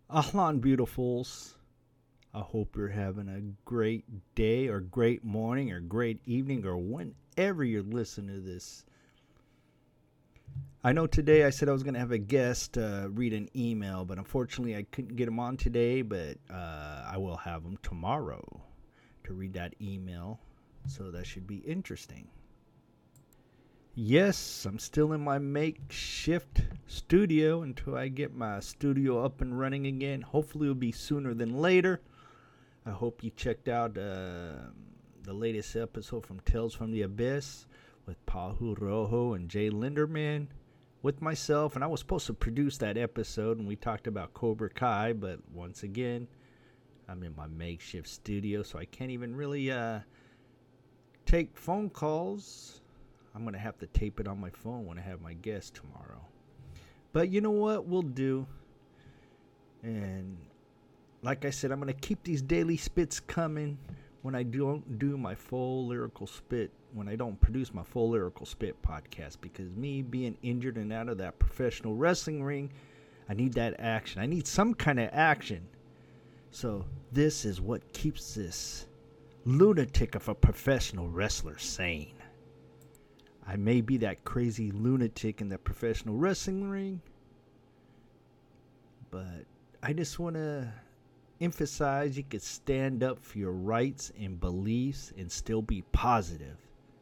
Ahlan, beautifuls. I hope you're having a great day or great morning or great evening or whenever you're listening to this. I know today I said I was going to have a guest read an email, but unfortunately I couldn't get him on today, but I will have him tomorrow to read that email, so that should be interesting. Yes, I'm still in my makeshift studio until I get my studio up and running again. Hopefully it'll be sooner than later. I hope you checked out the latest episode from Tales from the Abyss with Pahu Rojo and Jay Linderman with myself. And I was supposed to produce that episode, and we talked about Cobra Kai, but once again, I'm in my makeshift studio, so I can't even really take phone calls. I'm going to have to tape it on my phone when I have my guest tomorrow. But you know what we'll do? And like I said, I'm going to keep these daily spits coming when I don't do my full lyrical spit, when I don't produce my full lyrical spit podcast. Because me being injured and out of that professional wrestling ring, I need that action. I need some kind of action. So this is what keeps this lunatic of a professional wrestler sane. I may be that crazy lunatic in the professional wrestling ring, but I just want to emphasize you can stand up for your rights and beliefs and still be positive.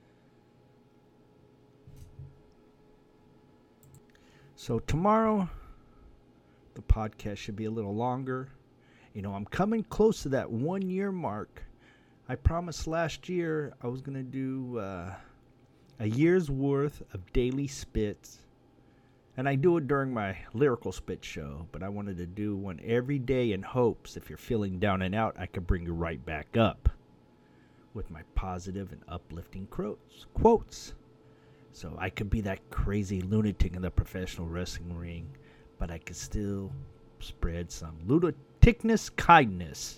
So tomorrow, the podcast should be a little longer. You know, I'm coming close to that 1 year mark. I promised last year I was going to do a year's worth of daily spits, and I do it during my lyrical spit show, but I wanted to do one every day in hopes if you're feeling down and out, I could bring you right back up with my positive and uplifting quotes. So I could be that crazy lunatic in the professional wrestling ring, but I could still spread some lunaticness kindness.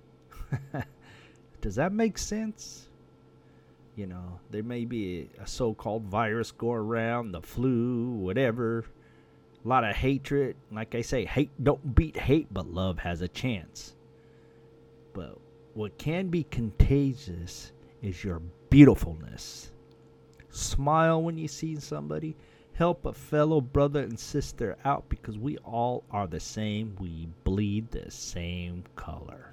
Does that make sense? You know, there may be a so-called virus go around, the flu, whatever. A lot of hatred. Like I say, hate don't beat hate, but love has a chance. But what can be contagious is your beautifulness. Smile when you see somebody. Help a fellow brother and sister out, because we all are the same. We bleed the same color.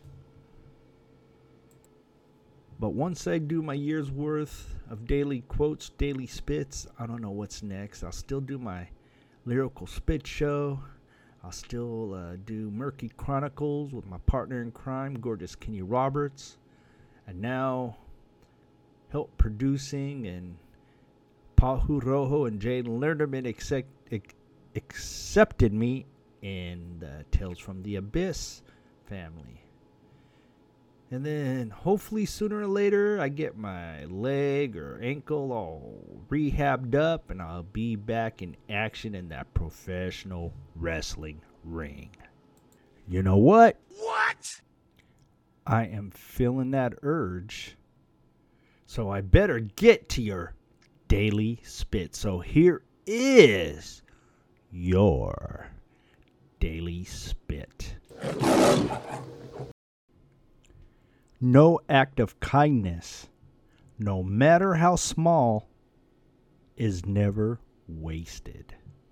But once I do my year's worth of daily quotes, daily spits, I don't know what's next. I'll still do my lyrical spit show. I'll still do Murky Chronicles with my partner in crime, gorgeous Kenny Roberts. And now, help producing, and Pahu Rojo and Jay Linderman accepted me in the Tales from the Abyss family. And then hopefully sooner or later I get my leg or ankle all rehabbed up and I'll be back in action in that professional wrestling ring. You know what? What? I am feeling that urge. So I better get to your daily spit. So here is your daily spit. No act of kindness, no matter how small, is never wasted.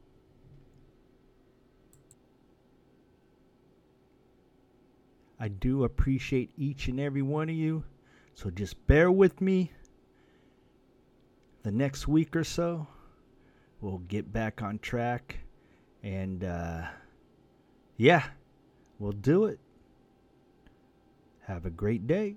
I do appreciate each and every one of you, so just bear with me. The next week or so, we'll get back on track, and yeah, we'll do it. Have a great day.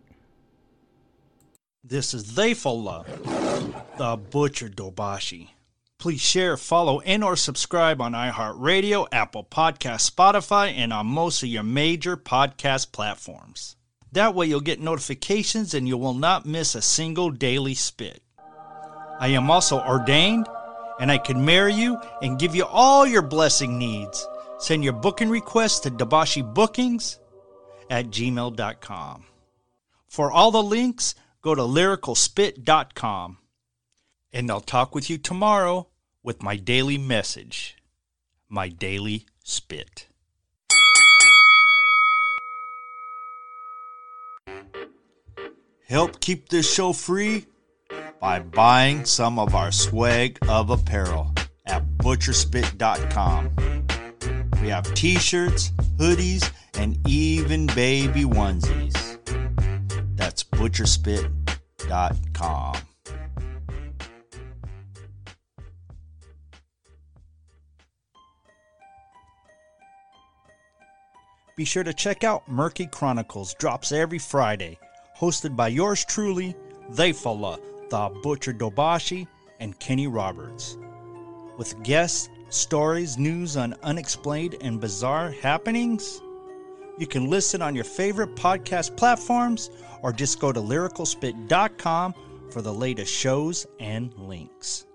This is Theyfullah, the Butcher Dobashi. Please share, follow, and or subscribe on iHeartRadio, Apple Podcasts, Spotify, and on most of your major podcast platforms. That way you'll get notifications and you will not miss a single daily spit. I am also ordained, and I can marry you and give you all your blessing needs. Send your booking requests to debashibookings@gmail.com. For all the links, go to lyricalspit.com. And I'll talk with you tomorrow with my daily message, my daily spit. Help keep this show free by buying some of our swag of apparel at butcherspit.com. We have t-shirts, hoodies, and even baby onesies. That's butcherspit.com. Be sure to check out Murky Chronicles, drops every Friday, hosted by yours truly, they fella, the Butcher Dobashi, and Kenny Roberts. With guests, stories, news on unexplained and bizarre happenings. You can listen on your favorite podcast platforms or just go to lyricalspit.com for the latest shows and links.